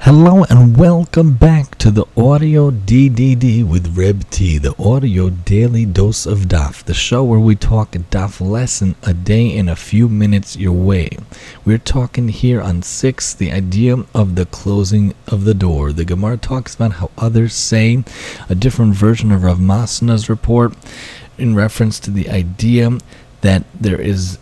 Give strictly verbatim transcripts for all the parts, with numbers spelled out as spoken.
Hello and welcome back to the Audio D D D with Reb T, the Audio Daily Dose of Daf, the show where we talk a Daf lesson a day in a few minutes your way. We're talking here on six, the idea of the closing of the door. The Gemara talks about how others say a different version of Rav Masna's report in reference to the idea that there is,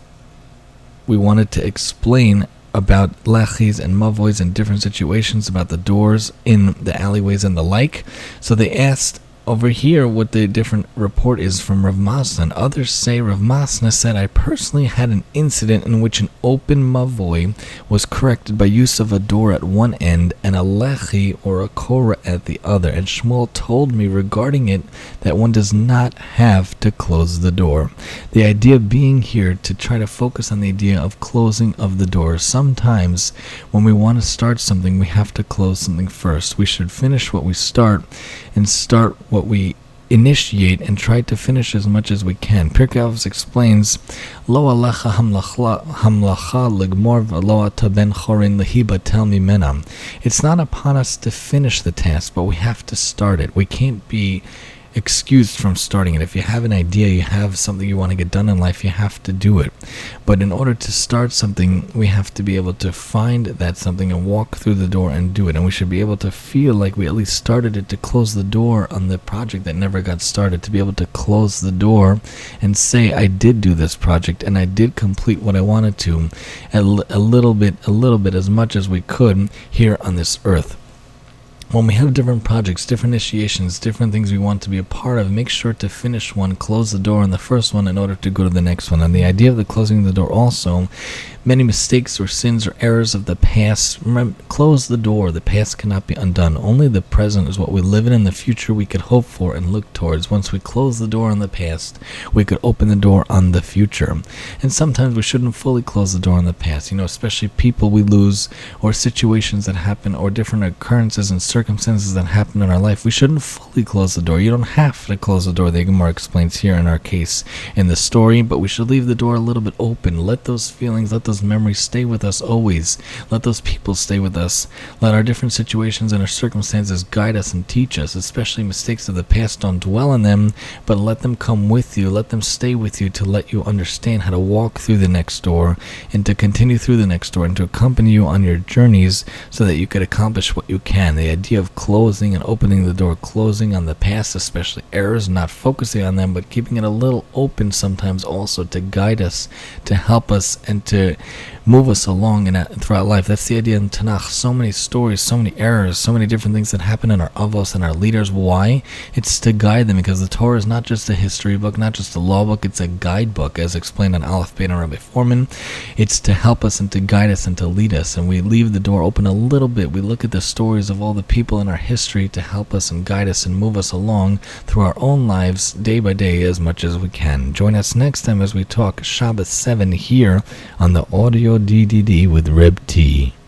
we wanted to explain about lechis and mavois in different situations, about the doors in the alleyways and the like. So they asked over here what the different report is from Rav Masna. And others say Rav Masna said, I personally had an incident in which an open mavoi was corrected by use of a door at one end and a lechi or a korah at the other. And Shmuel told me regarding it that one does not have to close the door. The idea being here to try to focus on the idea of closing of the door. Sometimes when we want to start something, we have to close something first. We should finish what we start and start what we initiate and try to finish as much as we can. Pirkei Avos explains, Lo alecha hamlacha ligmor v'lo ata ben chorin lehiba tel mimena. It's not upon us to finish the task, but we have to start it. We can't be excused from starting it. If you have an idea, you have something you want to get done in life, you have to do it. But in order to start something, we have to be able to find that something and walk through the door and do it. And we should be able to feel like we at least started it, to close the door on the project that never got started, to be able to close the door and say, I did do this project and I did complete what I wanted to, a, a little bit, a little bit, as much as we could here on this earth. When we have different projects, different initiations, different things we want to be a part of, make sure to finish one, close the door on the first one in order to go to the next one. And the idea of the closing the door also, many mistakes or sins or errors of the past, remember, close the door. The past cannot be undone. Only the present is what we live in, and the future we could hope for and look towards. Once we close the door on the past, we could open the door on the future. And sometimes we shouldn't fully close the door on the past, you know, especially people we lose or situations that happen or different occurrences and circumstances that happen in our life. We shouldn't fully close the door. You don't have to close the door, the Gemara explains here in our case in the story, but we should leave the door a little bit open. Let those feelings, let those memories stay with us always. Let those people stay with us. Let our different situations and our circumstances guide us and teach us, especially mistakes of the past. Don't dwell on them, but let them come with you. Let them stay with you to let you understand how to walk through the next door and to continue through the next door and to accompany you on your journeys so that you could accomplish what you can. The idea of closing and opening the door, closing on the past, especially errors, not focusing on them, but keeping it a little open sometimes also to guide us, to help us, and to move us along in, throughout life. That's the idea in Tanakh. So many stories, so many errors, so many different things that happen in our avos and our leaders. Why? It's to guide them, because the Torah is not just a history book, not just a law book, it's a guidebook, as explained on Aleph Beit and Rabbi Foreman. It's to help us and to guide us and to lead us, and we leave the door open a little bit. We look at the stories of all the people in our history to help us and guide us and move us along through our own lives day by day as much as we can. Join us next time as we talk Shabbos seven here on the Audio D D D with Reb T.